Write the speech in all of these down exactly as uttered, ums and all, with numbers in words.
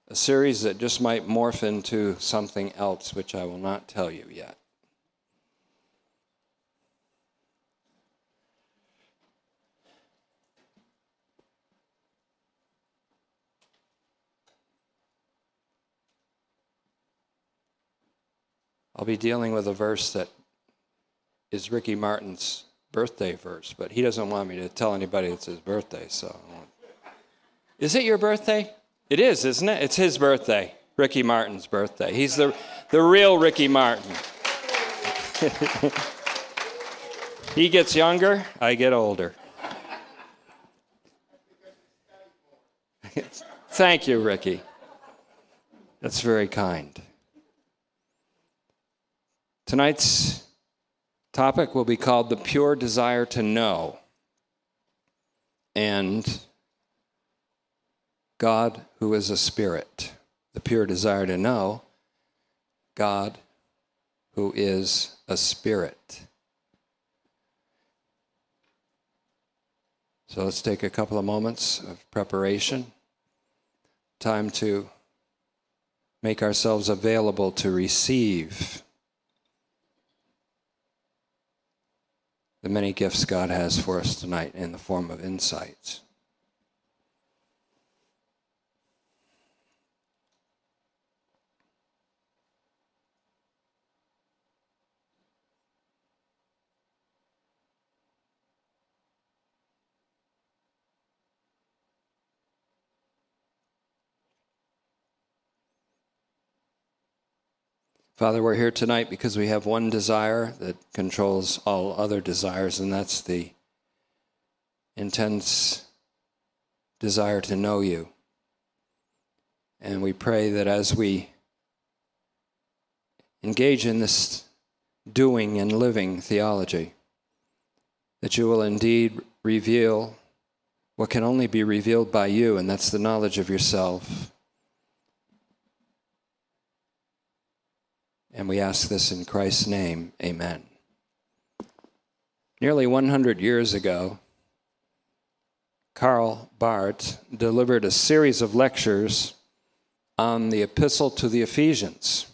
a series that just might morph into something else, which I will not tell you yet. I'll be dealing with a verse that is Ricky Martin's birthday verse, but he doesn't want me to tell anybody it's his birthday, so. Is it your birthday? It is, isn't it? It's his birthday, Ricky Martin's birthday. He's the, the real Ricky Martin. He gets younger, I get older. Thank you, Ricky. That's very kind. Tonight's topic will be called The Pure Desire to Know. And God, who is a spirit. The pure desire to know. God, who is a spirit. So let's take a couple of moments of preparation. Time to make ourselves available to receive the many gifts God has for us tonight in the form of insights. Father, we're here tonight because we have one desire that controls all other desires, and that's the intense desire to know you. And we pray that as we engage in this doing and living theology, that you will indeed reveal what can only be revealed by you, and that's the knowledge of yourself. And we ask this in Christ's name, amen. Nearly one hundred years ago, Karl Barth delivered a series of lectures on the Epistle to the Ephesians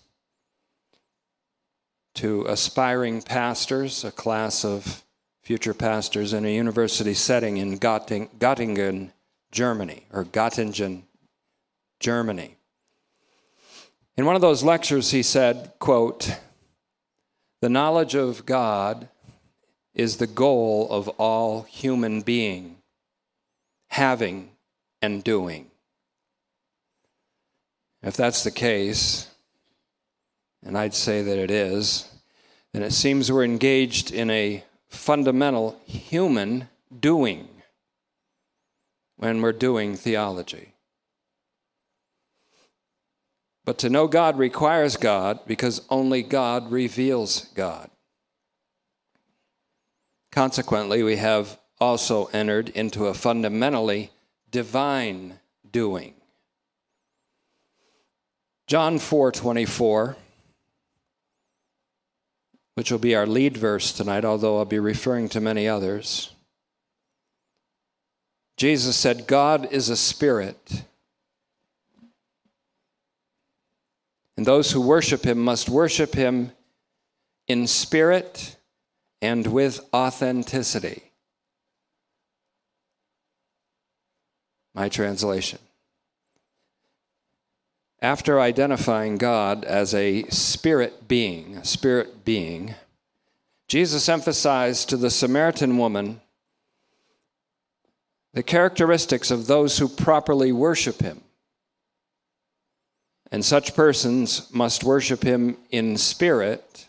to aspiring pastors, a class of future pastors in a university setting in Göttingen, Göttingen, Germany, or Göttingen, Germany. In one of those lectures, he said, quote, "The knowledge of God is the goal of all human being, having and doing." If that's the case, and I'd say that it is, then it seems we're engaged in a fundamental human doing when we're doing theology. But to know God requires God because only God reveals God. Consequently, we have also entered into a fundamentally divine doing. John four twenty-four, which will be our lead verse tonight, although I'll be referring to many others. Jesus said, "God is a spirit, and those who worship him must worship him in spirit and with authenticity." My translation. After identifying God as a spirit being, a spirit being, Jesus emphasized to the Samaritan woman the characteristics of those who properly worship him. And such persons must worship him in spirit,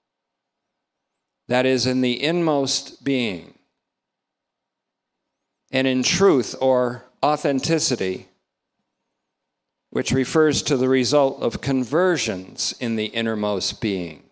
that is, in the inmost being, and in truth or authenticity, which refers to the result of conversions in the innermost being.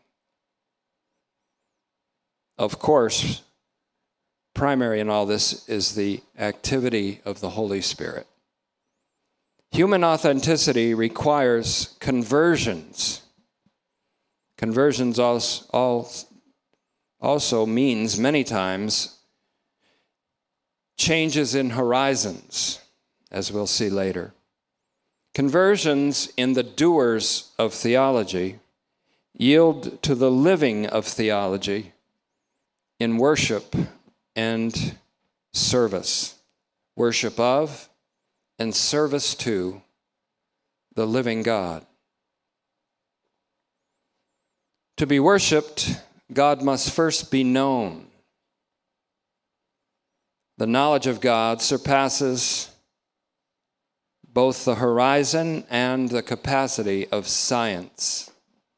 Of course, primary in all this is the activity of the Holy Spirit. Human authenticity requires conversions. Conversions also means many times changes in horizons, as we'll see later. Conversions in the doers of theology yield to the living of theology in worship and service. Worship of and service to the living God. To be worshiped, God must first be known. The knowledge of God surpasses both the horizon and the capacity of science.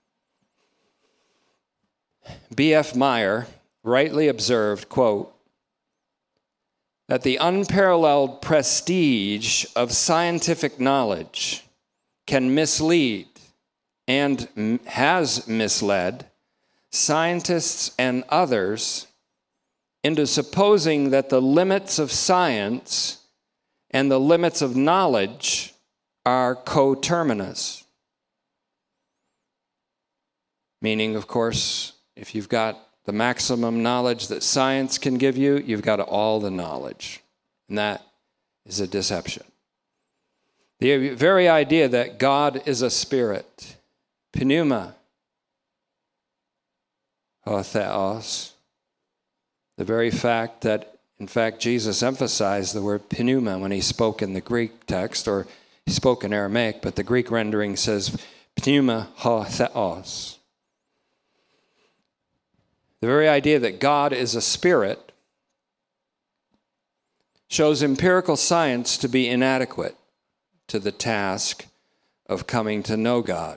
B F Meyer rightly observed, quote, that the unparalleled prestige of scientific knowledge can mislead and has misled scientists and others into supposing that the limits of science and the limits of knowledge are coterminous. Meaning, of course, if you've got the maximum knowledge that science can give you, you've got all the knowledge. And that is a deception. The very idea that God is a spirit, pneuma, ho theos, the very fact that in fact, Jesus emphasized the word pneuma when he spoke in the Greek text, or he spoke in Aramaic, but the Greek rendering says pneuma ho theos. The very idea that God is a spirit shows empirical science to be inadequate to the task of coming to know God.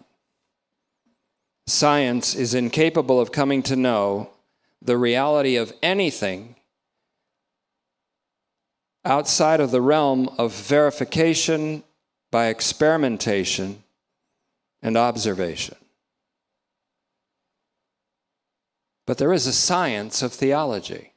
Science is incapable of coming to know the reality of anything outside of the realm of verification by experimentation and observation. But there is a science of theology.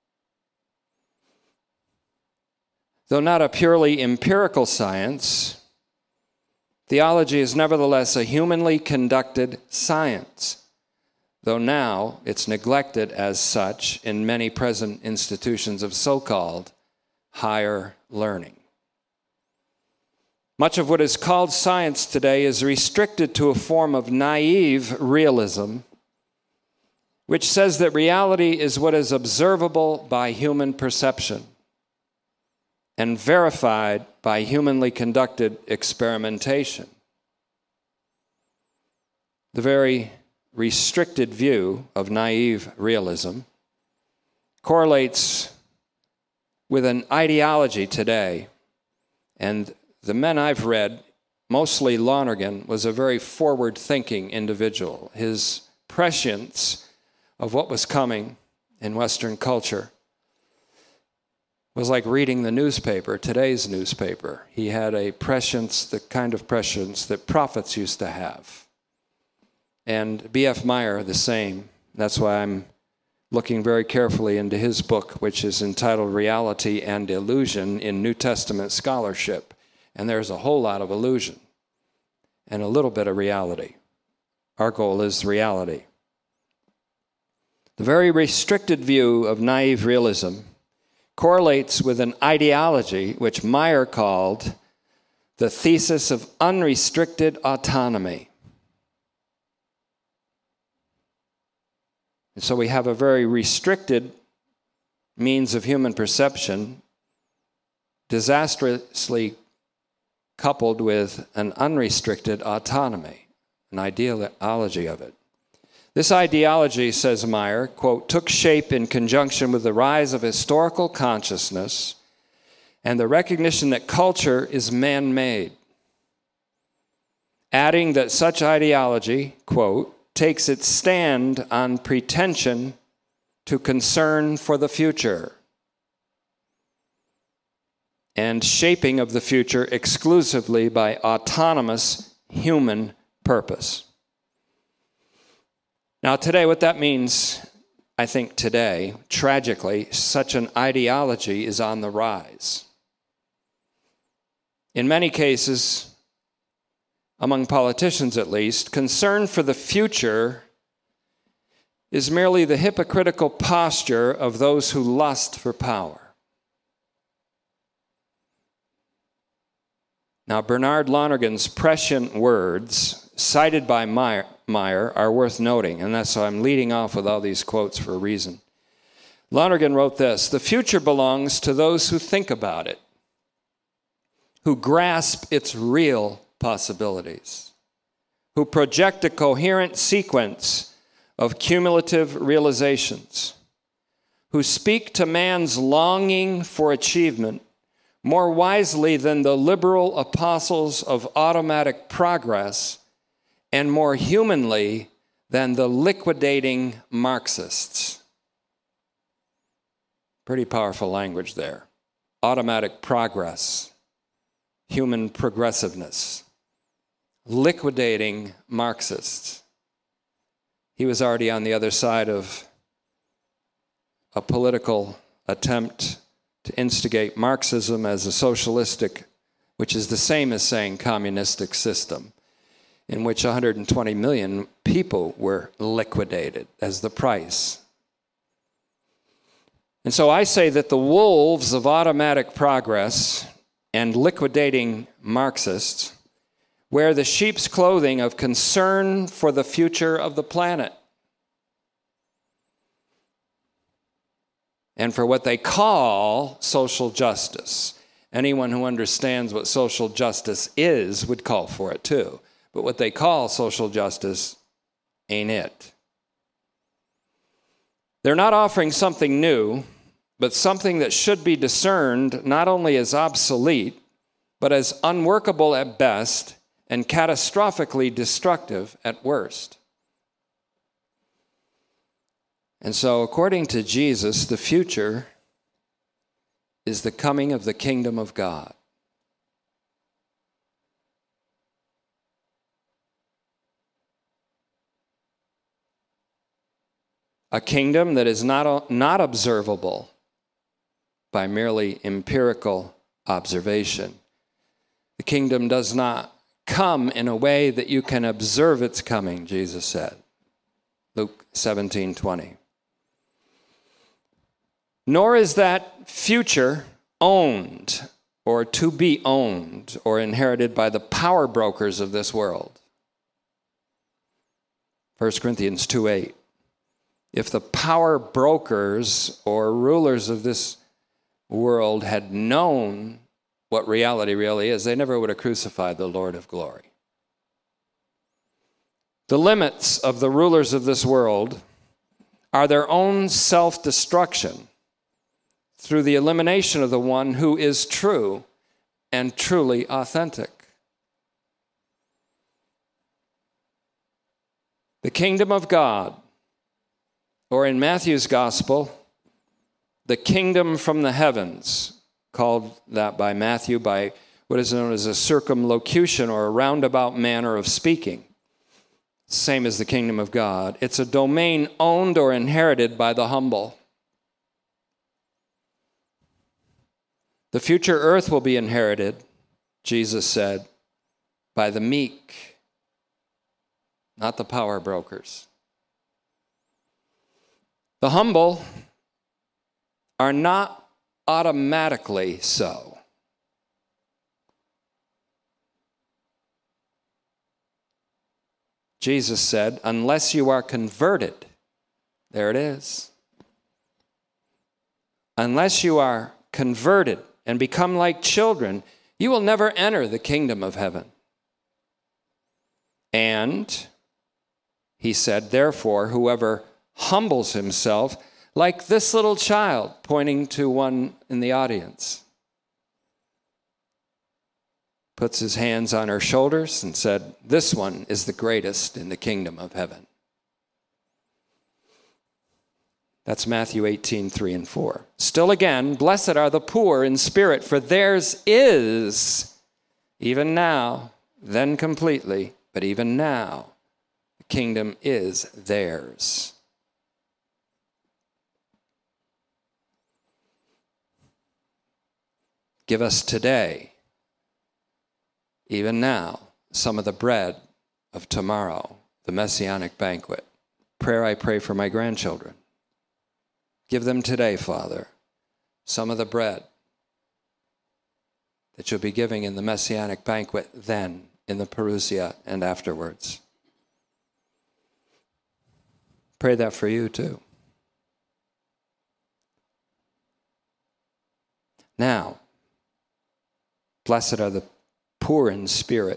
Though not a purely empirical science, theology is nevertheless a humanly conducted science, though now it's neglected as such in many present institutions of so-called higher learning. Much of what is called science today is restricted to a form of naive realism, which says that reality is what is observable by human perception and verified by humanly conducted experimentation. The very restricted view of naive realism correlates with an ideology today, and the men I've read, mostly Lonergan, was a very forward-thinking individual. His prescience of what was coming in Western culture was like reading the newspaper, today's newspaper. He had a prescience, the kind of prescience that prophets used to have. And B F Meyer, the same. That's why I'm looking very carefully into his book, which is entitled Reality and Illusion in New Testament Scholarship. And there's a whole lot of illusion and a little bit of reality. Our goal is reality. The very restricted view of naive realism correlates with an ideology which Meyer called the thesis of unrestricted autonomy. And so we have a very restricted means of human perception, disastrously coupled with an unrestricted autonomy, an ideology of it. This ideology, says Meyer, quote, took shape in conjunction with the rise of historical consciousness and the recognition that culture is man-made, adding that such ideology, quote, takes its stand on pretension to concern for the future and shaping of the future exclusively by autonomous human purpose. Now today, what that means, I think today, tragically, such an ideology is on the rise. In many cases, among politicians at least, concern for the future is merely the hypocritical posture of those who lust for power. Now, Bernard Lonergan's prescient words, cited by Meyer, Meyer, are worth noting, and that's why I'm leading off with all these quotes for a reason. Lonergan wrote this: "The future belongs to those who think about it, who grasp its real possibilities, who project a coherent sequence of cumulative realizations, who speak to man's longing for achievement more wisely than the liberal apostles of automatic progress and more humanly than the liquidating Marxists." Pretty powerful language there. Automatic progress, human progressiveness, liquidating Marxists. He was already on the other side of a political attempt to instigate Marxism as a socialistic, which is the same as saying communistic system, in which one hundred twenty million people were liquidated as the price. And so I say that the wolves of automatic progress and liquidating Marxists wear the sheep's clothing of concern for the future of the planet and for what they call social justice. Anyone who understands what social justice is would call for it too. But what they call social justice ain't it. They're not offering something new, but something that should be discerned not only as obsolete, but as unworkable at best and catastrophically destructive at worst. And so, according to Jesus, the future is the coming of the kingdom of God. A kingdom that is not, not observable by merely empirical observation. The kingdom does not come in a way that you can observe its coming, Jesus said. Luke seventeen twenty. Nor is that future owned or to be owned or inherited by the power brokers of this world. First Corinthians two eight. If the power brokers or rulers of this world had known what reality really is, they never would have crucified the Lord of glory. The limits of the rulers of this world are their own self-destruction through the elimination of the one who is true and truly authentic. The kingdom of God, or in Matthew's gospel, the kingdom from the heavens, called that by Matthew by what is known as a circumlocution or a roundabout manner of speaking. Same as the kingdom of God. It's a domain owned or inherited by the humble. The future earth will be inherited, Jesus said, by the meek, not the power brokers. The humble are not automatically so. Jesus said, unless you are converted, there it is. Unless you are converted and become like children, you will never enter the kingdom of heaven. And he said, therefore, whoever humbles himself, like this little child, pointing to one in the audience, puts his hands on her shoulders and said, this one is the greatest in the kingdom of heaven. That's Matthew eighteen, three and four. Still again, blessed are the poor in spirit, for theirs is, even now, then completely, but even now, the kingdom is theirs. Give us today, even now, some of the bread of tomorrow, the messianic banquet. Prayer I pray for my grandchildren. Give them today, Father, some of the bread that you'll be giving in the Messianic banquet then, in the Parousia, and afterwards. Pray that for you too. Now, blessed are the poor in spirit,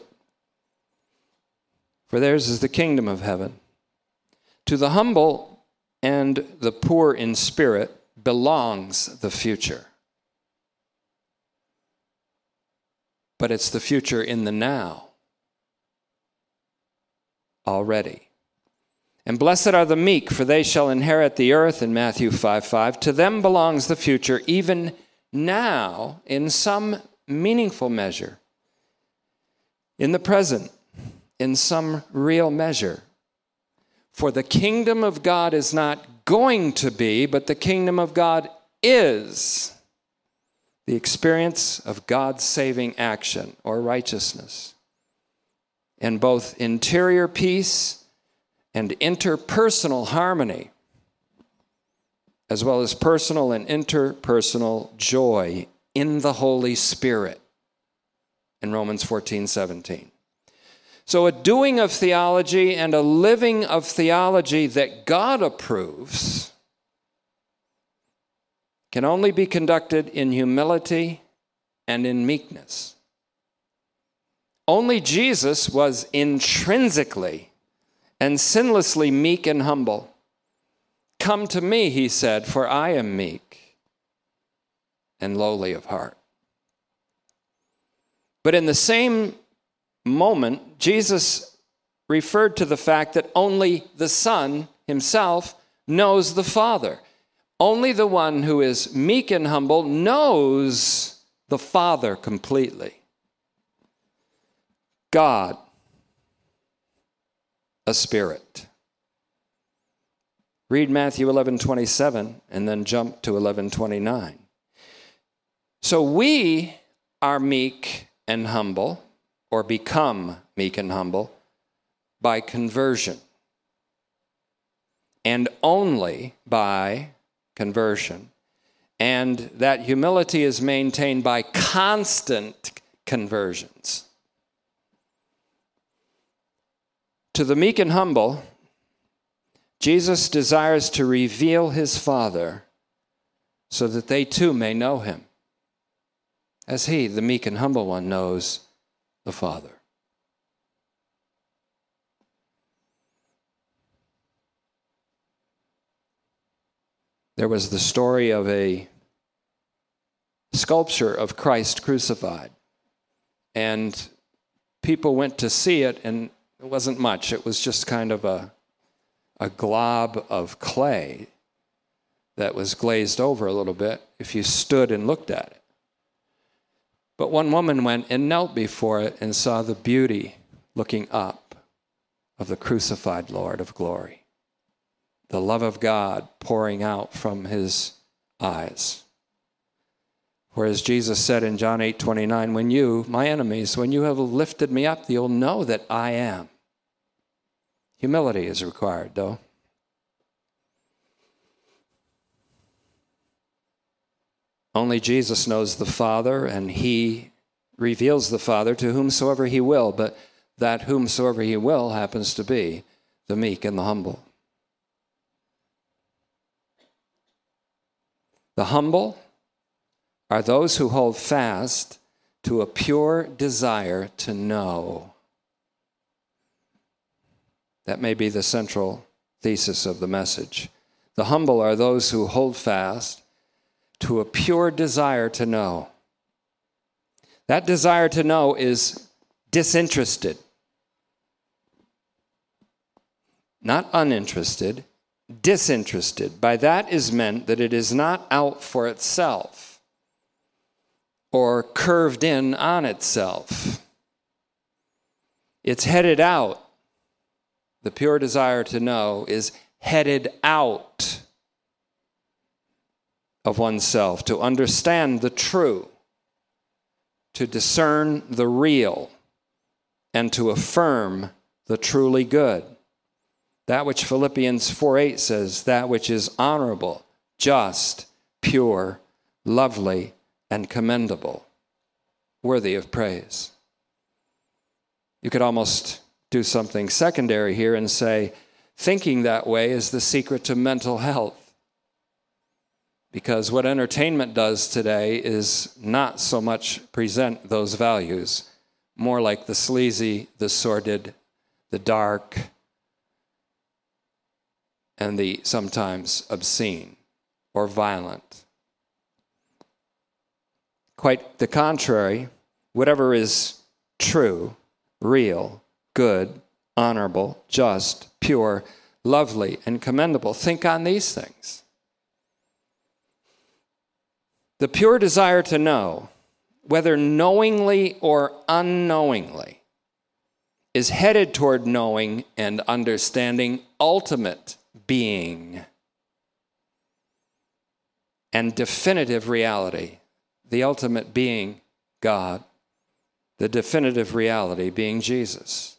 for theirs is the kingdom of heaven. To the humble and the poor in spirit belongs the future. But it's the future in the now already. And blessed are the meek, for they shall inherit the earth, in Matthew five five. To them belongs the future, even now, in some meaningful measure. In the present, in some real measure. For the kingdom of God is not going to be, but the kingdom of God is the experience of God's saving action or righteousness, and both interior peace and interpersonal harmony, as well as personal and interpersonal joy in the Holy Spirit, in Romans fourteen seventeen. So a doing of theology and a living of theology that God approves can only be conducted in humility and in meekness. Only Jesus was intrinsically and sinlessly meek and humble. Come to me, he said, for I am meek and lowly of heart. But in the same moment, Jesus referred to the fact that only the Son himself knows the Father. Only the one who is meek and humble knows the Father completely. God, a spirit. Read Matthew eleven twenty-seven and then jump to eleven twenty-nine. So we are meek and humble, or become meek and humble, by conversion. And only by conversion. And that humility is maintained by constant conversions. To the meek and humble, Jesus desires to reveal his Father so that they too may know him, as he, the meek and humble one, knows the Father. There was the story of a sculpture of Christ crucified, and people went to see it, and it wasn't much. It was just kind of a, a glob of clay that was glazed over a little bit if you stood and looked at it. But one woman went and knelt before it and saw the beauty looking up of the crucified Lord of glory, the love of God pouring out from his eyes. Whereas Jesus said in John eight twenty-nine, when you, my enemies, when you have lifted me up, you'll know that I am. Humility is required, though. Only Jesus knows the Father, and he reveals the Father to whomsoever he will, but that whomsoever he will happens to be the meek and the humble. The humble are those who hold fast to a pure desire to know. That may be the central thesis of the message. The humble are those who hold fast to a pure desire to know. That desire to know is disinterested, not uninterested, disinterested. By that is meant that it is not out for itself or curved in on itself. It's headed out. The pure desire to know is headed out of oneself, to understand the true, to discern the real, and to affirm the truly good. That which Philippians four eight says, that which is honorable, just, pure, lovely, and commendable. worthy of praise. You could almost do something secondary here and say, thinking that way is the secret to mental health. Because what entertainment does today is not so much present those values, more like the sleazy, the sordid, the dark, and the sometimes obscene or violent. Quite the contrary, whatever is true, real, good, honorable, just, pure, lovely, and commendable, think on these things. The pure desire to know, whether knowingly or unknowingly, is headed toward knowing and understanding ultimate being and definitive reality. The ultimate being, God. The definitive reality being Jesus.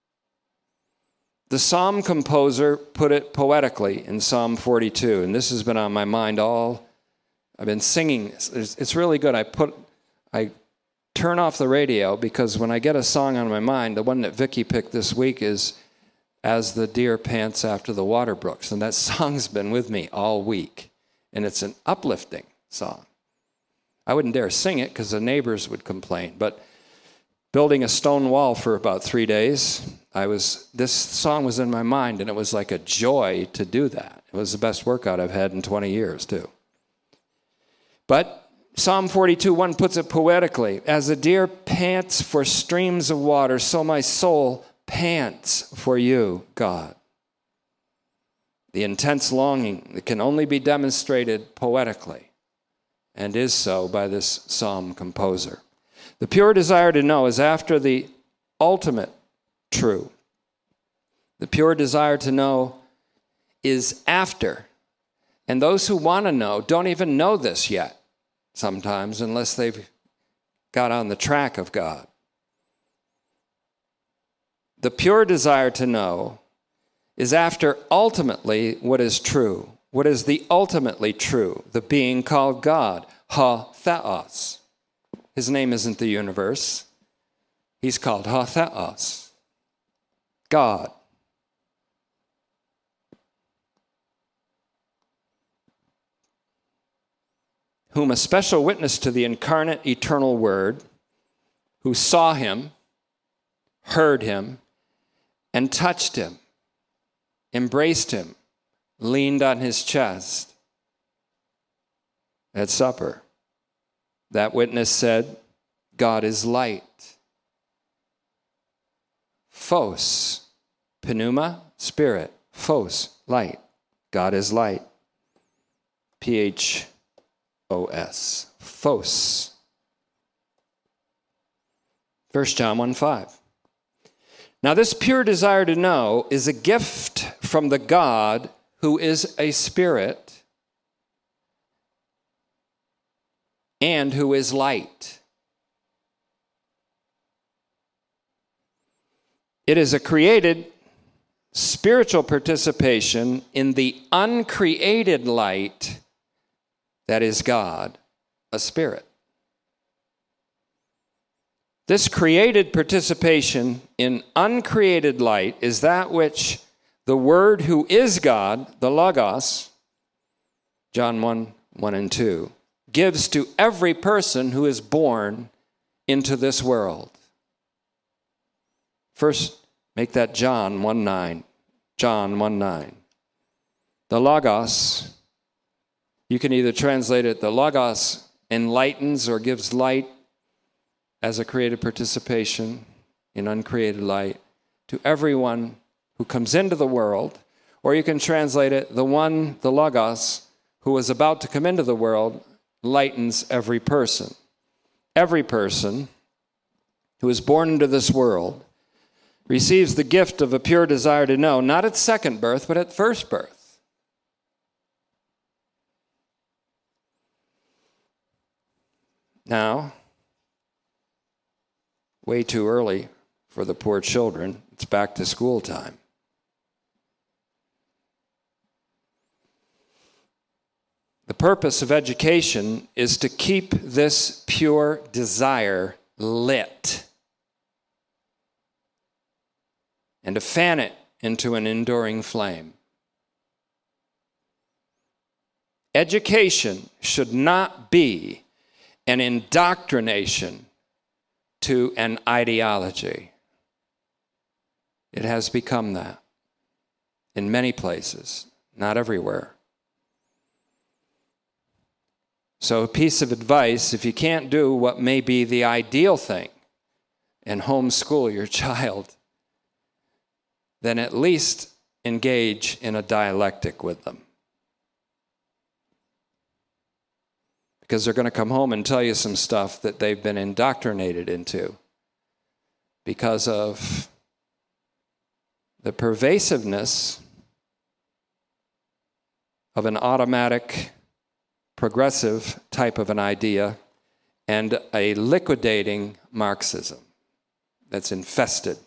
The psalm composer put it poetically in Psalm forty-two, and this has been on my mind all, I've been singing. It's really good. I put, I turn off the radio because when I get a song on my mind, the one that Vicki picked this week is As the Deer Pants After the Water Brooks, and that song's been with me all week, and it's an uplifting song. I wouldn't dare sing it because the neighbors would complain, but building a stone wall for about three days, I was, this song was in my mind, and it was like a joy to do that. It was the best workout I've had in twenty years, too. But Psalm forty-two one puts it poetically, as a deer pants for streams of water, so my soul pants for you, God. The intense longing that can only be demonstrated poetically, and is so by this psalm composer. The pure desire to know is after the ultimate true. The pure desire to know is after. And those who want to know don't even know this yet, sometimes, unless they've got on the track of God. The pure desire to know is after ultimately what is true. What is the ultimately true? The being called God, Ha-Theos. His name isn't the universe. He's called Ha-Theos, God. Whom a special witness to the incarnate eternal Word, who saw him, heard him, and touched him, embraced him, leaned on his chest at supper. That witness said, God is light. Phos, pneuma, spirit. Phos, light. God is light. P H O S. Phos. First John one five. Now this pure desire to know is a gift from the God who is a spirit and who is light. It is a created spiritual participation in the uncreated light that is God, a spirit. This created participation in uncreated light is that which the Word who is God, the Logos, John one, one and two, gives to every person who is born into this world. First, make that John one nine. John one nine. The Logos, you can either translate it, the Logos enlightens or gives light as a created participation in uncreated light to everyone who comes into the world, or you can translate it, the one, the Logos, who is about to come into the world, lightens every person. Every person who is born into this world receives the gift of a pure desire to know, not at second birth, but at first birth. Now, way too early for the poor children. It's back to school time. The purpose of education is to keep this pure desire lit and to fan it into an enduring flame. Education should not be an indoctrination to an ideology. It has become that in many places, not everywhere. So a piece of advice, if you can't do what may be the ideal thing and homeschool your child, then at least engage in a dialectic with them. Because they're going to come home and tell you some stuff that they've been indoctrinated into because of the pervasiveness of an automatic, progressive type of an idea and a liquidating Marxism that's infested.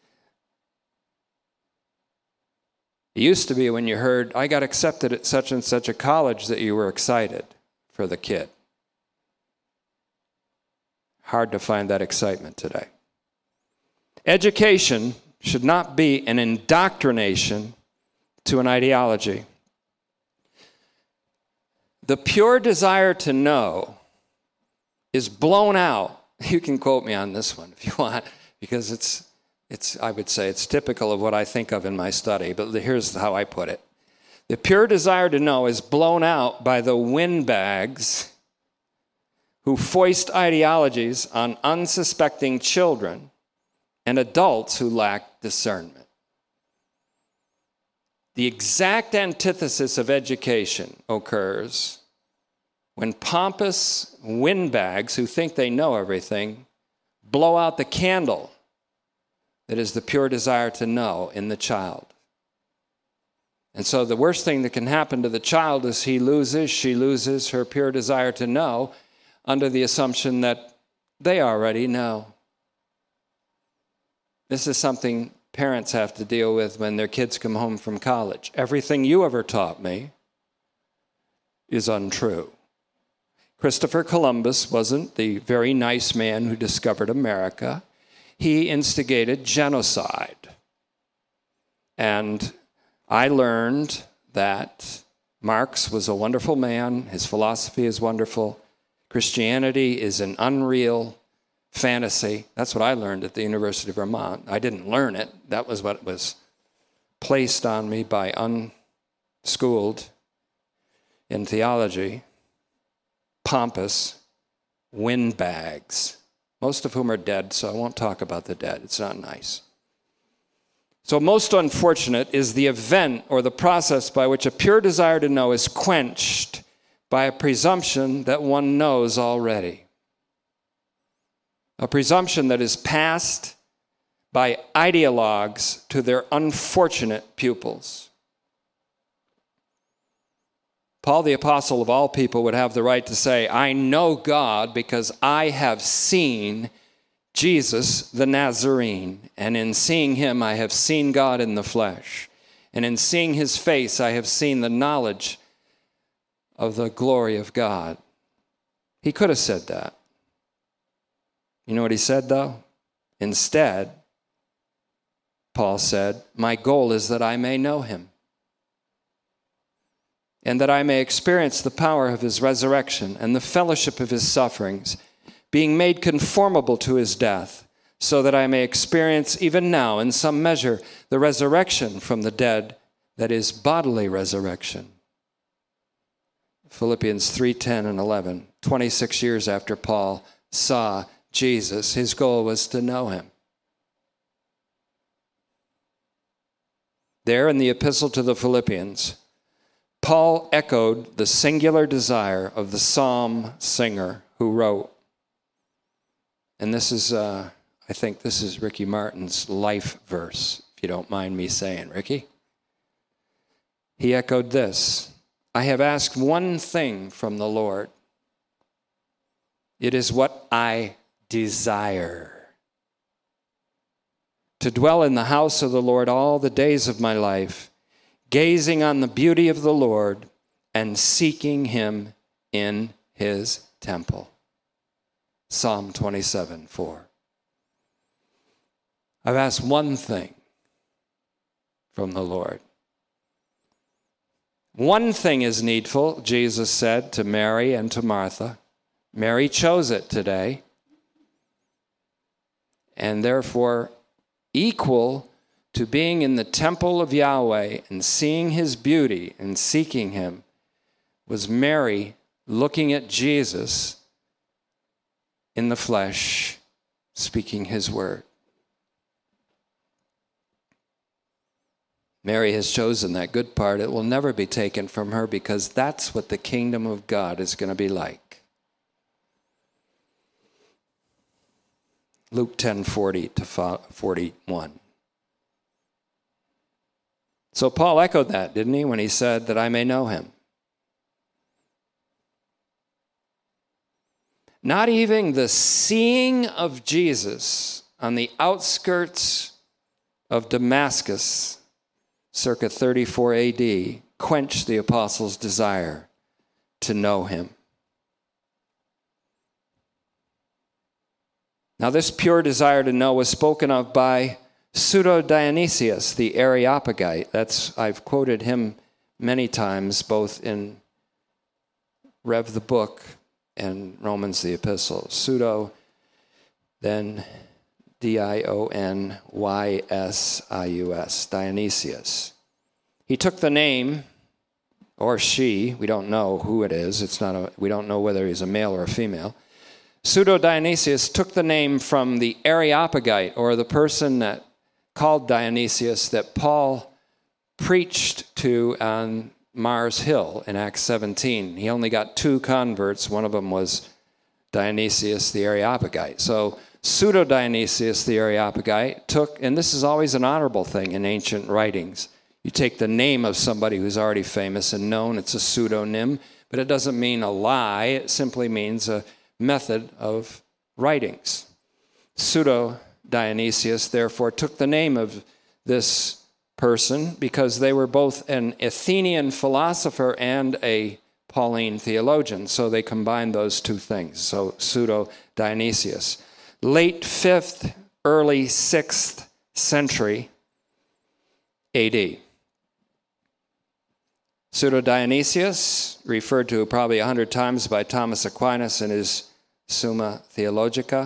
It used to be when you heard, I got accepted at such and such a college, that you were excited for the kid. Hard to find that excitement today. Education should not be an indoctrination to an ideology. The pure desire to know is blown out. You can quote me on this one if you want, because it's, it's, I would say it's typical of what I think of in my study, but here's how I put it. The pure desire to know is blown out by the windbags who foist ideologies on unsuspecting children and adults who lack discernment. The exact antithesis of education occurs when pompous windbags who think they know everything blow out the candle that is the pure desire to know in the child. And so the worst thing that can happen to the child is he loses, she loses her pure desire to know under the assumption that they already know. This is something parents have to deal with when their kids come home from college. Everything you ever taught me is untrue. Christopher Columbus wasn't the very nice man who discovered America. He instigated genocide. And I learned that Marx was a wonderful man. His philosophy is wonderful. Christianity is an unreal fantasy. That's what I learned at the University of Vermont. I didn't learn it. That was what was placed on me by unschooled in theology, pompous windbags, most of whom are dead, so I won't talk about the dead. It's not nice. So most unfortunate is the event or the process by which a pure desire to know is quenched by a presumption that one knows already. A presumption that is passed by ideologues to their unfortunate pupils. Paul the Apostle of all people would have the right to say, I know God because I have seen Jesus the Nazarene, and in seeing him I have seen God in the flesh, and in seeing his face I have seen the knowledge of the glory of God. He could have said that. You know what he said, though? Instead, Paul said, my goal is that I may know him, and that I may experience the power of his resurrection and the fellowship of his sufferings, being made conformable to his death, so that I may experience even now, in some measure, the resurrection from the dead, that is, bodily resurrection. Philippians three, ten, and eleven. twenty-six years after Paul saw Jesus, his goal was to know him. There in the epistle to the Philippians, Paul echoed the singular desire of the psalm singer who wrote, and this is, uh, I think this is Ricky Martin's life verse, if you don't mind me saying, Ricky. He echoed this, I have asked one thing from the Lord. It is what I desire, to dwell in the house of the Lord all the days of my life, gazing on the beauty of the Lord and seeking him in his temple. Psalm twenty-seven, four. I've asked one thing from the Lord. One thing is needful, Jesus said to Mary and to Martha. Mary chose it today. And therefore, equal to being in the temple of Yahweh and seeing his beauty and seeking him was Mary looking at Jesus in the flesh, speaking his word. Mary has chosen that good part. It will never be taken from her because that's what the kingdom of God is going to be like. Luke ten, forty to forty-one. So Paul echoed that, didn't he, when he said that I may know him. Not even the seeing of Jesus on the outskirts of Damascus, circa thirty-four A D, quenched the apostles' desire to know him. Now, this pure desire to know was spoken of by Pseudo-Dionysius, the Areopagite. That's, I've quoted him many times, both in Rev the book and Romans the epistle. Pseudo, then D I O N Y S I U S, Dionysius. He took the name, or she, we don't know who it is, it's not a, we don't know whether he's a male or a female. Pseudo-Dionysius took the name from the Areopagite, or the person that called Dionysius that Paul preached to on Mars Hill in Acts seventeen. He only got two converts. One of them was Dionysius the Areopagite. So Pseudo-Dionysius the Areopagite took, and this is always an honorable thing in ancient writings. You take the name of somebody who's already famous and known. It's a pseudonym, but it doesn't mean a lie. It simply means a method of writings. Pseudo-Dionysius, therefore, took the name of this person because they were both an Athenian philosopher and a Pauline theologian. So they combined those two things. So Pseudo-Dionysius. Late fifth, early sixth century A D. Pseudo-Dionysius, referred to probably a hundred times by Thomas Aquinas in his Summa Theologica,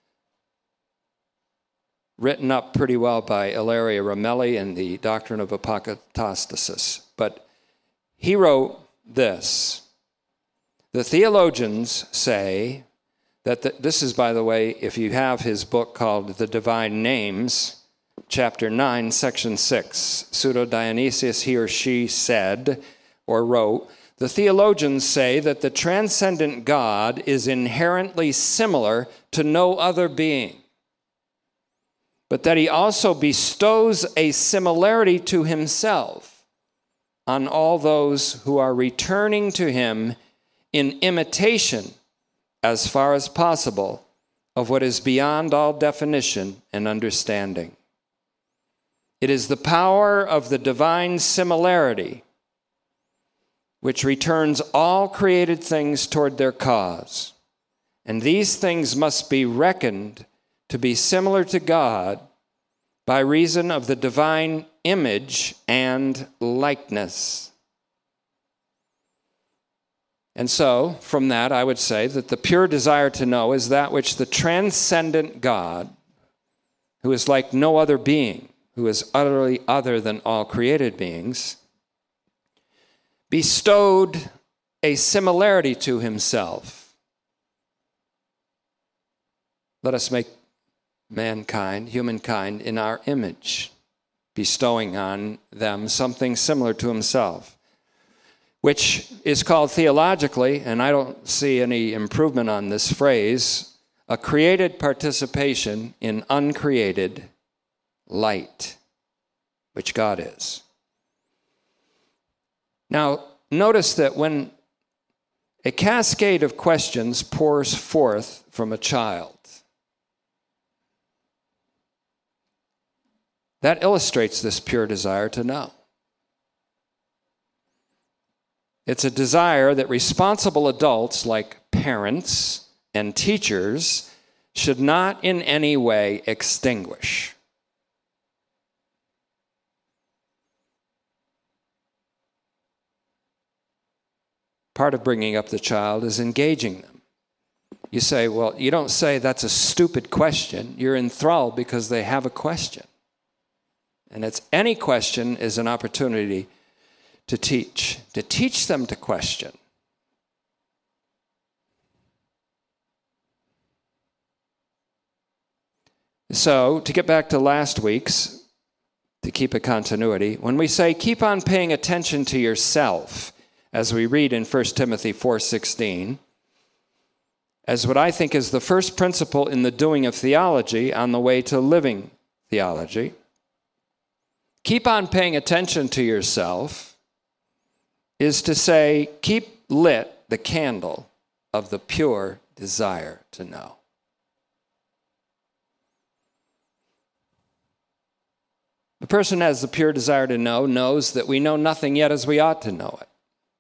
written up pretty well by Ilaria Ramelli in the Doctrine of Apokatastasis. But he wrote this. The theologians say that the, this is, by the way, if you have his book called The Divine Names, chapter nine, section six, Pseudo-Dionysius, he or she said or wrote, the theologians say that the transcendent God is inherently similar to no other being, but that he also bestows a similarity to himself on all those who are returning to him in imitation, as far as possible, of what is beyond all definition and understanding. It is the power of the divine similarity which returns all created things toward their cause. And these things must be reckoned to be similar to God by reason of the divine image and likeness. And so, from that, I would say that the pure desire to know is that which the transcendent God, who is like no other being, who is utterly other than all created beings, bestowed a similarity to himself. Let us make mankind, humankind, in our image, bestowing on them something similar to himself, which is called theologically, and I don't see any improvement on this phrase, a created participation in uncreated light, which God is. Now, notice that when a cascade of questions pours forth from a child, that illustrates this pure desire to know. It's a desire that responsible adults like parents and teachers should not in any way extinguish. Part of bringing up the child is engaging them. You say, well, you don't say that's a stupid question. You're enthralled because they have a question. And it's any question is an opportunity to teach, to teach them to question. So, to get back to last week's, to keep a continuity, when we say keep on paying attention to yourself, as we read in First Timothy four sixteen, as what I think is the first principle in the doing of theology on the way to living theology, keep on paying attention to yourself is to say, keep lit the candle of the pure desire to know. The person who has the pure desire to know knows that we know nothing yet as we ought to know it.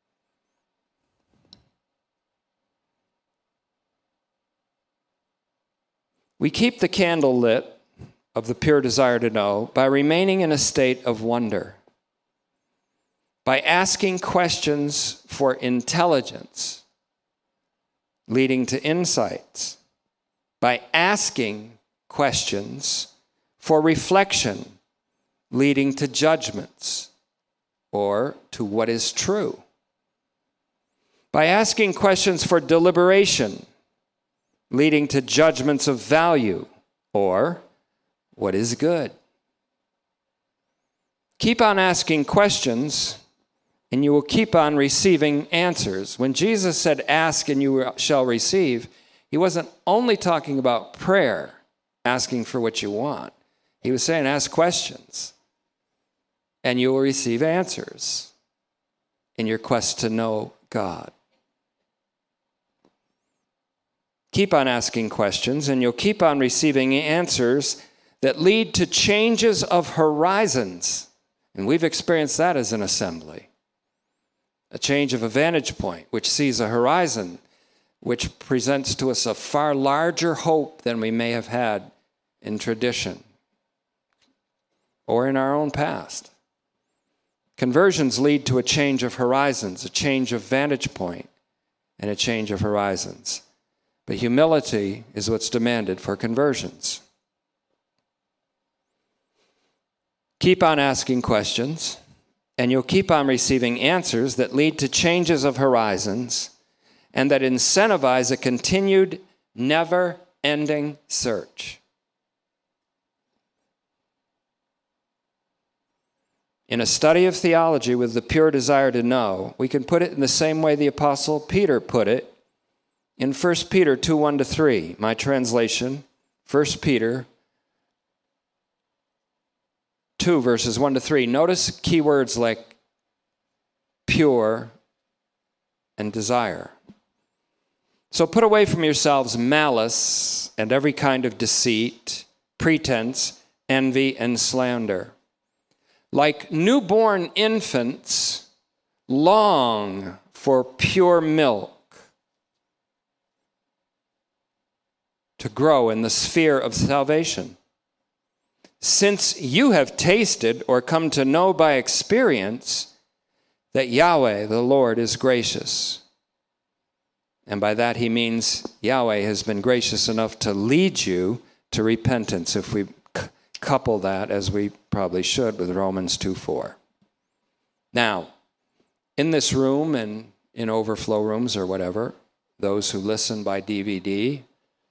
We keep the candle lit of the pure desire to know by remaining in a state of wonder, by asking questions for intelligence, leading to insights, by asking questions for reflection, leading to judgments or to what is true, by asking questions for deliberation, leading to judgments of value or what is good. Keep on asking questions and you will keep on receiving answers. When Jesus said, ask and you shall receive, he wasn't only talking about prayer, asking for what you want. He was saying, ask questions and you will receive answers in your quest to know God. Keep on asking questions, and you'll keep on receiving answers that lead to changes of horizons. And we've experienced that as an assembly. A change of a vantage point, which sees a horizon, which presents to us a far larger hope than we may have had in tradition or in our own past. Conversions lead to a change of horizons, a change of vantage point, and a change of horizons. But humility is what's demanded for conversions. Keep on asking questions, and you'll keep on receiving answers that lead to changes of horizons and that incentivize a continued, never-ending search. In a study of theology with the pure desire to know, we can put it in the same way the Apostle Peter put it in First Peter two, one to three, my translation, First Peter two, verses one to three. Notice keywords like pure and desire. So put away from yourselves malice and every kind of deceit, pretense, envy, and slander. Like newborn infants, long for pure milk, to grow in the sphere of salvation. Since you have tasted or come to know by experience that Yahweh, the Lord, is gracious. And by that he means Yahweh has been gracious enough to lead you to repentance, if we c- couple that, as we probably should, with Romans two four. Now, in this room and in overflow rooms or whatever, those who listen by D V D,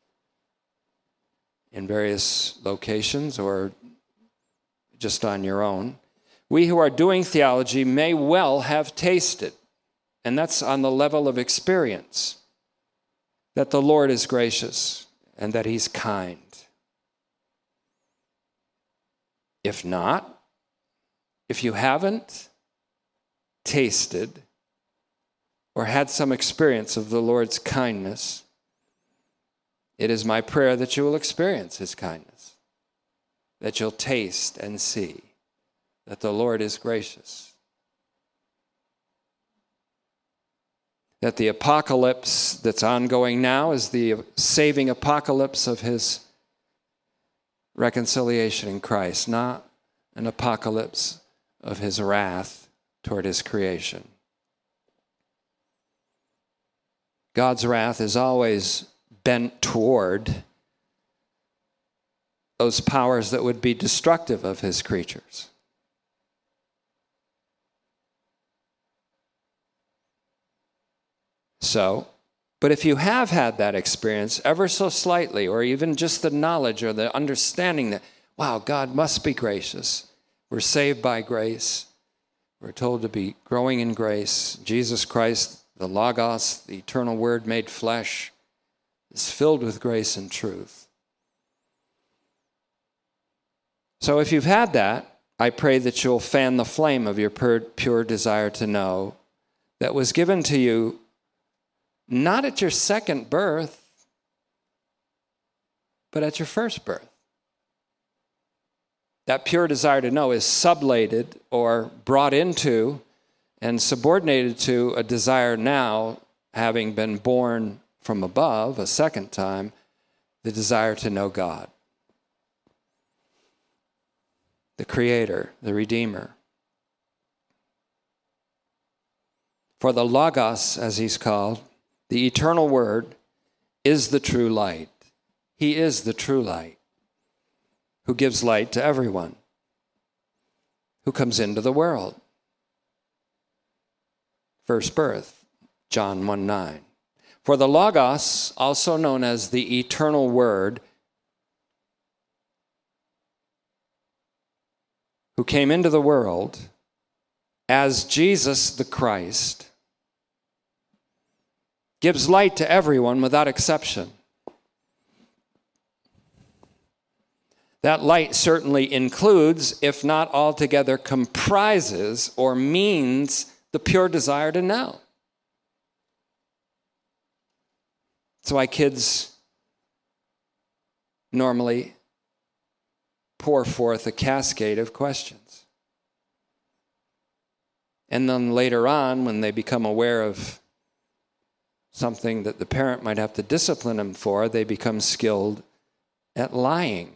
in various locations or just on your own, we who are doing theology may well have tasted, and that's on the level of experience, that the Lord is gracious and that he's kind. If not, if you haven't tasted or had some experience of the Lord's kindness, it is my prayer that you will experience his kindness, that you'll taste and see that the Lord is gracious. that the apocalypse that's ongoing now is the saving apocalypse of his reconciliation in Christ, not an apocalypse of his wrath toward his creation. God's wrath is always bent toward those powers that would be destructive of his creatures. So, but if you have had that experience ever so slightly, or even just the knowledge or the understanding that, wow, God must be gracious. We're saved by grace. We're told to be growing in grace. Jesus Christ, the Logos, the eternal Word made flesh, is filled with grace and truth. So if you've had that, I pray that you'll fan the flame of your pure desire to know that was given to you not at your second birth, but at your first birth. That pure desire to know is sublated or brought into and subordinated to a desire now, having been born from above a second time, the desire to know God, the Creator, the Redeemer. For the Logos, as he's called, the eternal Word, is the true light. He is the true light who gives light to everyone who comes into the world. First birth, John one nine. For the Logos, also known as the eternal Word, who came into the world as Jesus the Christ, gives light to everyone without exception. That light certainly includes, if not altogether comprises or means, the pure desire to know. That's why kids normally pour forth a cascade of questions. And then later on, when they become aware of something that the parent might have to discipline them for, they become skilled at lying.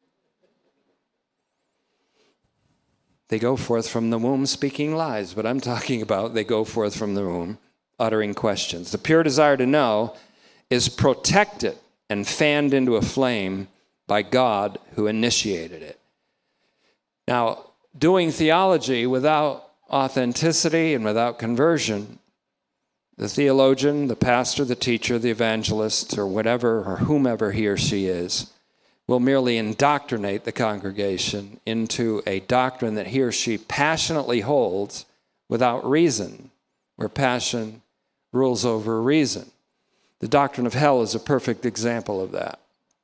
They go forth from the womb speaking lies, but I'm talking about they go forth from the womb uttering questions. The pure desire to know is protected and fanned into a flame by God who initiated it. Now, doing theology without authenticity and without conversion, the theologian, the pastor, the teacher, the evangelist, or whatever, or whomever he or she is, will merely indoctrinate the congregation into a doctrine that he or she passionately holds without reason, where passion rules over reason. The doctrine of hell is a perfect example of that.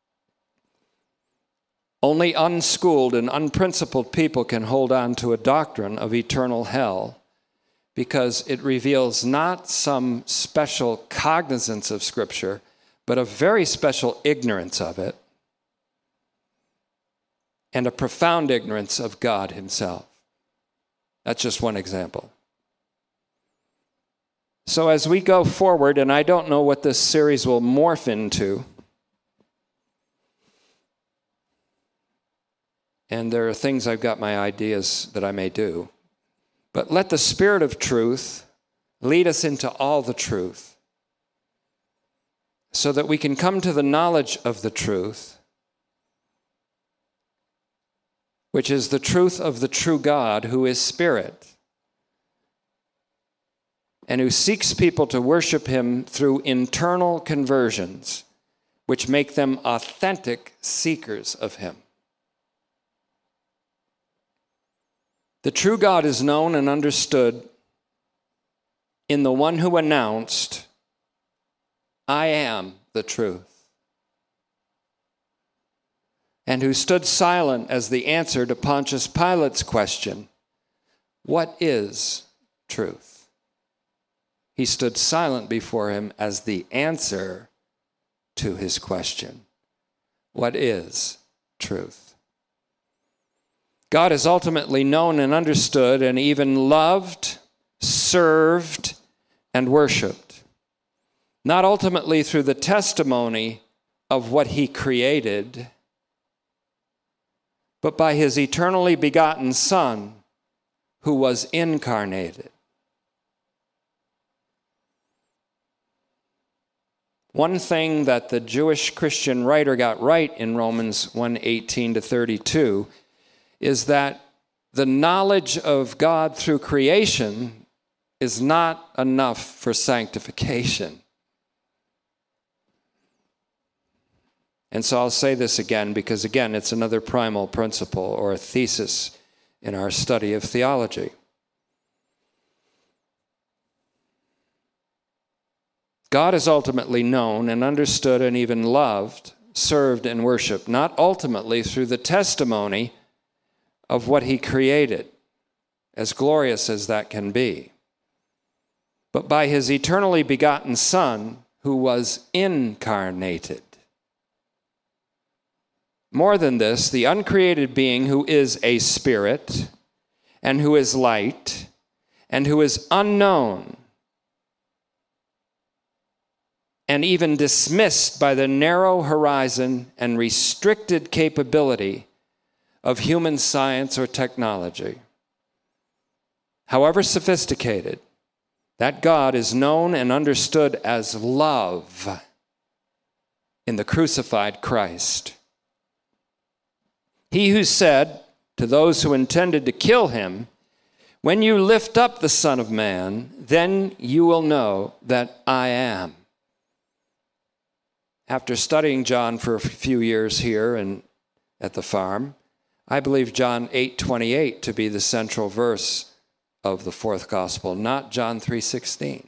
Only unschooled and unprincipled people can hold on to a doctrine of eternal hell, because it reveals not some special cognizance of Scripture, but a very special ignorance of it, and a profound ignorance of God himself. That's just one example. So as we go forward, and I don't know what this series will morph into, and there are things I've got my ideas that I may do, but let the Spirit of truth lead us into all the truth so that we can come to the knowledge of the truth, which is the truth of the true God who is Spirit and who seeks people to worship him through internal conversions, which make them authentic seekers of him. The true God is known and understood in the one who announced, I am the truth, and who stood silent as the answer to Pontius Pilate's question, what is truth? He stood silent before him as the answer to his question, what is truth? God is ultimately known and understood and even loved, served, and worshiped not ultimately through the testimony of what he created, but by his eternally begotten Son, who was incarnated. One thing that the Jewish Christian writer got right in Romans one eighteen to thirty-two is that the knowledge of God through creation is not enough for sanctification. And so I'll say this again because, again, it's another primal principle or a thesis in our study of theology. God is ultimately known and understood and even loved, served and worshiped, not ultimately through the testimony of what he created, as glorious as that can be, but by his eternally begotten Son, who was incarnated. More than this, the uncreated being who is a spirit and who is light and who is unknown and even dismissed by the narrow horizon and restricted capability of human science or technology. However sophisticated, that God is known and understood as love in the crucified Christ. He who said to those who intended to kill him, "When you lift up the Son of Man, then you will know that I am." After studying John for a few years here and at the farm, I believe John eight twenty-eight to be the central verse of the fourth gospel, not John three sixteen.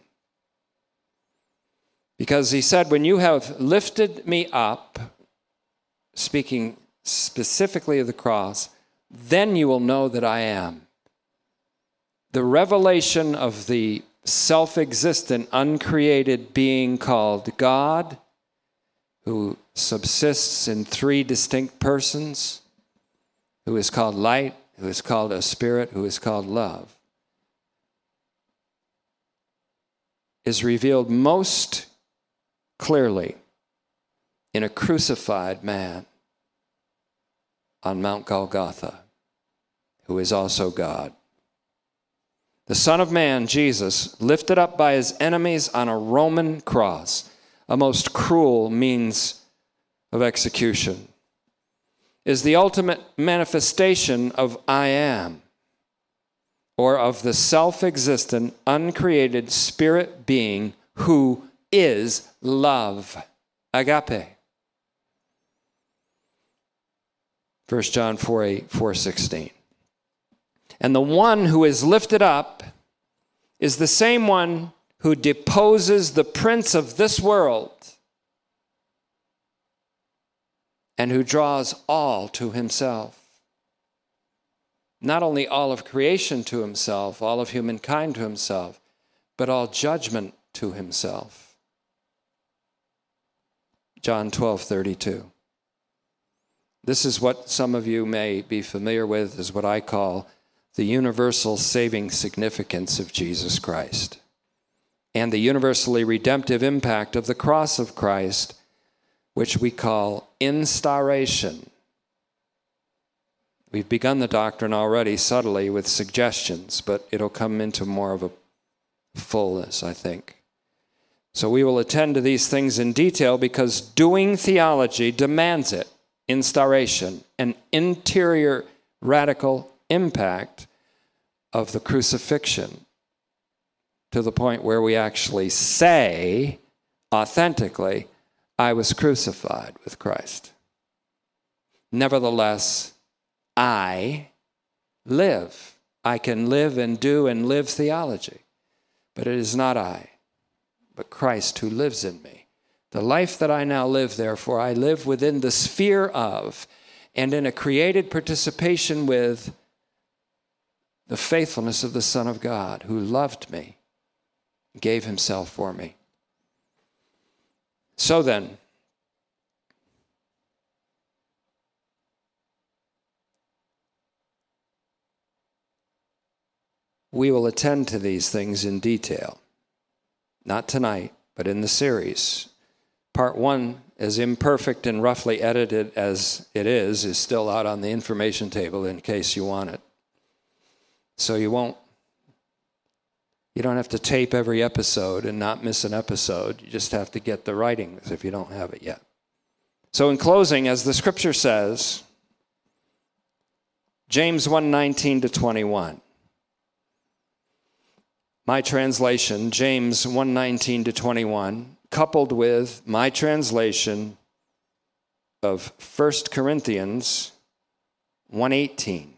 Because he said, "When you have lifted me up," speaking specifically of the cross, "then you will know that I am." The revelation of the self-existent, uncreated being called God, who subsists in three distinct persons, who is called light, who is called a spirit, who is called love, is revealed most clearly in a crucified man on Mount Golgotha, who is also God. The Son of Man, Jesus, lifted up by his enemies on a Roman cross, a most cruel means of execution, is the ultimate manifestation of I am, or of the self-existent, uncreated spirit being who is love, agape. First John four eight, four sixteen. And the one who is lifted up is the same one who deposes the prince of this world and who draws all to himself. Not only all of creation to himself, all of humankind to himself, but all judgment to himself. John twelve thirty-two. This is what some of you may be familiar with, is what I call the universal saving significance of Jesus Christ and the universally redemptive impact of the cross of Christ, which we call instauration. We've begun the doctrine already subtly with suggestions, but it'll come into more of a fullness, I think. So we will attend to these things in detail because doing theology demands it. Instauration, an interior radical impact of the crucifixion to the point where we actually say authentically, I was crucified with Christ. Nevertheless, I live. I can live and do and live theology, but it is not I, but Christ who lives in me. The life that I now live, therefore, I live within the sphere of and in a created participation with the faithfulness of the Son of God who loved me, gave himself for me. So then, we will attend to these things in detail. Not tonight, but in the series. Part one, as imperfect and roughly edited as it is, is still out on the information table in case you want it. So you won't, you don't have to tape every episode and not miss an episode. You just have to get the writings if you don't have it yet. So in closing, as the scripture says, James one nineteen to twenty-one. My translation, James one nineteen to twenty-one, coupled with my translation of First Corinthians one eighteen.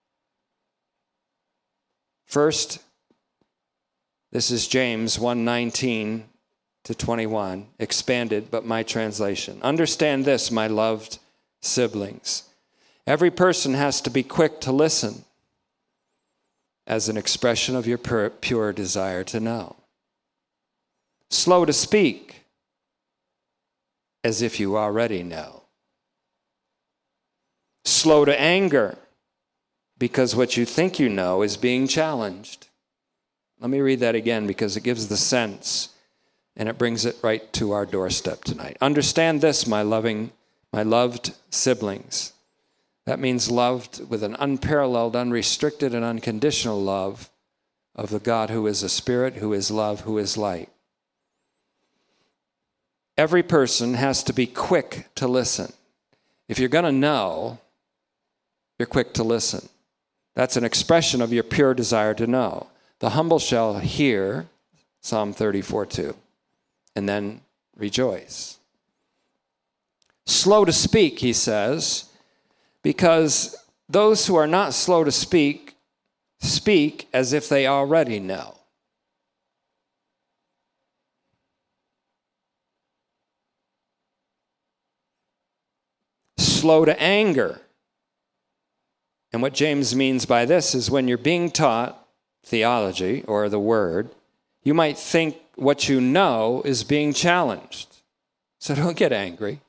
First, this is James one nineteen to twenty-one, expanded, but my translation. Understand this, my loved siblings. Every person has to be quick to listen as an expression of your pure desire to know. Slow to speak as if you already know. Slow to anger because what you think you know is being challenged. Let me read that again because it gives the sense and it brings it right to our doorstep tonight. Understand this, my loving, my loved siblings. That means loved with an unparalleled, unrestricted, and unconditional love of the God who is a spirit, who is love, who is light. Every person has to be quick to listen. If you're going to know, you're quick to listen. That's an expression of your pure desire to know. The humble shall hear, Psalm thirty-four two, and then rejoice. Slow to speak, he says, because those who are not slow to speak, speak as if they already know. Slow to anger. And what James means by this is when you're being taught theology or the word, you might think what you know is being challenged. So don't get angry.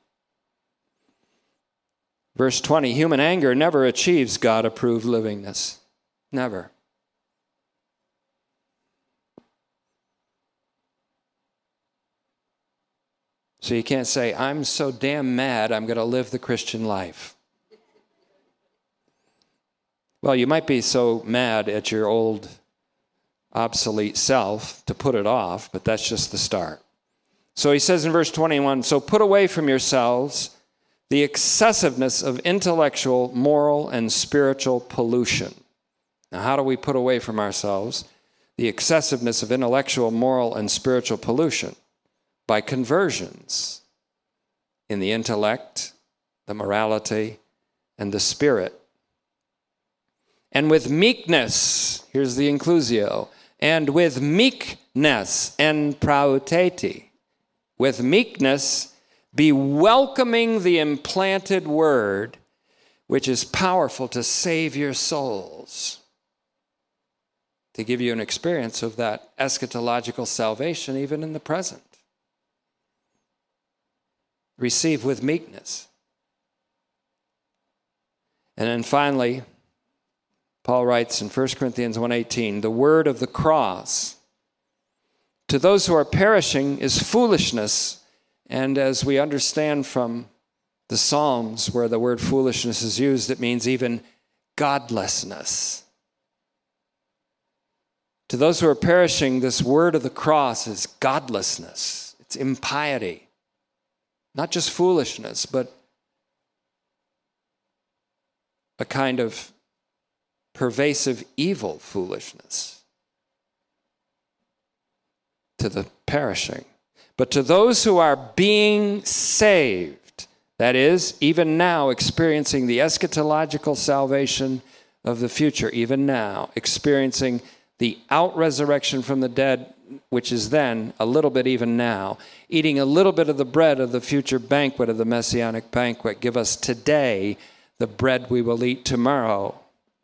Verse twenty, human anger never achieves God-approved livingness. Never. So you can't say, I'm so damn mad, I'm going to live the Christian life. Well, you might be so mad at your old, obsolete self to put it off, but that's just the start. So he says in verse twenty-one, so put away from yourselves the excessiveness of intellectual, moral, and spiritual pollution. Now, how do we put away from ourselves the excessiveness of intellectual, moral, and spiritual pollution? By conversions in the intellect, the morality, and the spirit. And with meekness, here's the inclusio, and with meekness, en prauteti, with meekness, be welcoming the implanted word, which is powerful to save your souls, to give you an experience of that eschatological salvation even in the present. Receive with meekness. And then finally, Paul writes in First Corinthians one eighteen, the word of the cross to those who are perishing is foolishness. And as we understand from the Psalms where the word foolishness is used, it means even godlessness. To those who are perishing, this word of the cross is godlessness. It's impiety. Not just foolishness, but a kind of pervasive evil foolishness to the perishing. But to those who are being saved, that is, even now experiencing the eschatological salvation of the future, even now experiencing the out-resurrection from the dead, which is then a little bit even now, eating a little bit of the bread of the future banquet of the Messianic banquet. Give us today the bread we will eat tomorrow.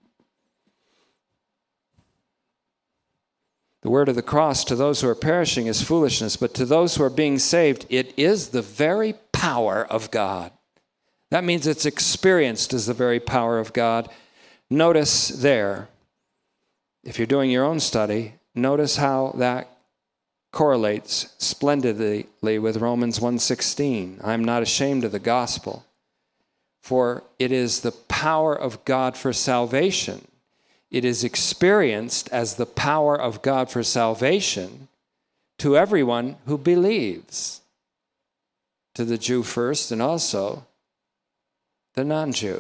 The word of the cross to those who are perishing is foolishness, but to those who are being saved, it is the very power of God. That means it's experienced as the very power of God. Notice there, if you're doing your own study, notice how that correlates splendidly with Romans one sixteen. I'm not ashamed of the gospel, for it is the power of God for salvation. It is experienced as the power of God for salvation to everyone who believes, to the Jew first and also the non-Jew.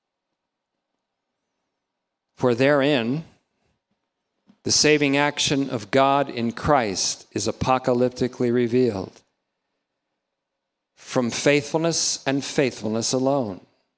For therein, the saving action of God in Christ is apocalyptically revealed from faithfulness and faithfulness alone.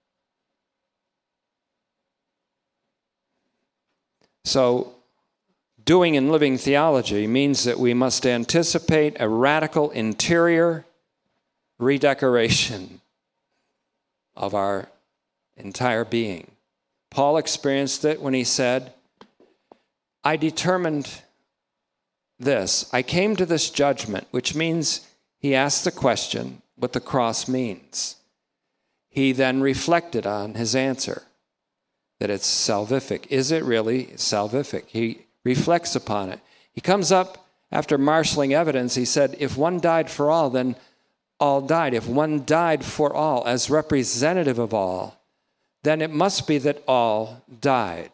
So, doing and living theology means that we must anticipate a radical interior redecoration of our entire being. Paul experienced it when he said, I determined this. I came to this judgment, which means he asked the question what the cross means. He then reflected on his answer, that it's salvific. Is it really salvific? He reflects upon it. He comes up after marshaling evidence. He said, if one died for all, then all died. If one died for all, as representative of all, then it must be that all died.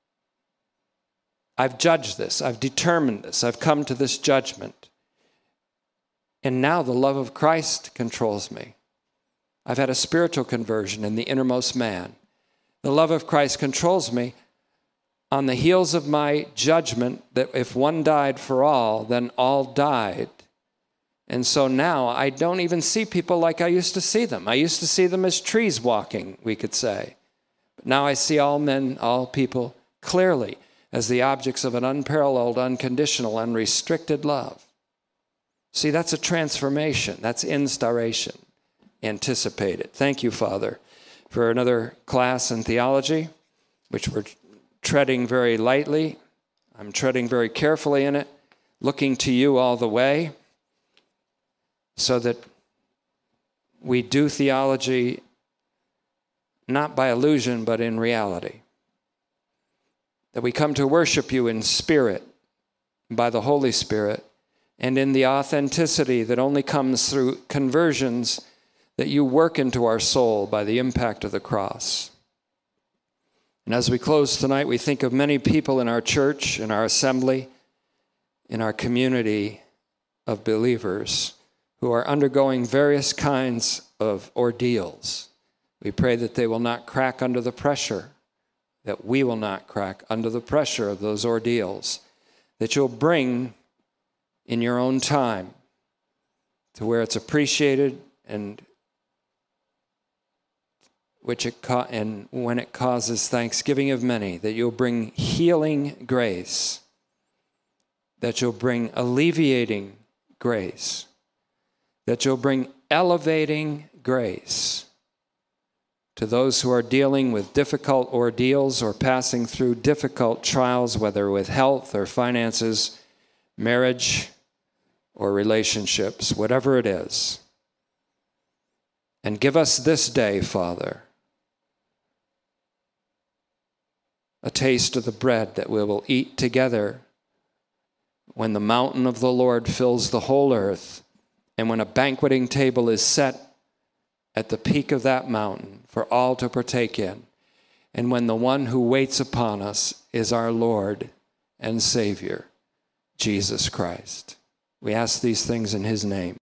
I've judged this. I've determined this. I've come to this judgment. And now the love of Christ controls me. I've had a spiritual conversion in the innermost man. The love of Christ controls me on the heels of my judgment that if one died for all, then all died. And so now I don't even see people like I used to see them. I used to see them as trees walking, we could say. But now I see all men, all people clearly as the objects of an unparalleled, unconditional, unrestricted love. See, that's a transformation. That's instauration. Anticipate it. Thank you, Father, for another class in theology, which we're treading very lightly. I'm treading very carefully in it, looking to you all the way, so that we do theology not by illusion, but in reality. That we come to worship you in spirit, by the Holy Spirit, and in the authenticity that only comes through conversions that you work into our soul by the impact of the cross. And as we close tonight, we think of many people in our church, in our assembly, in our community of believers who are undergoing various kinds of ordeals. We pray that they will not crack under the pressure, that we will not crack under the pressure of those ordeals, that you'll bring in your own time to where it's appreciated and which it ca- and when it causes thanksgiving of many, that you'll bring healing grace, that you'll bring alleviating grace, that you'll bring elevating grace to those who are dealing with difficult ordeals or passing through difficult trials, whether with health or finances, marriage or relationships, whatever it is. And give us this day, Father, a taste of the bread that we will eat together when the mountain of the Lord fills the whole earth, and when a banqueting table is set at the peak of that mountain for all to partake in, and when the one who waits upon us is our Lord and Savior, Jesus Christ. We ask these things in his name.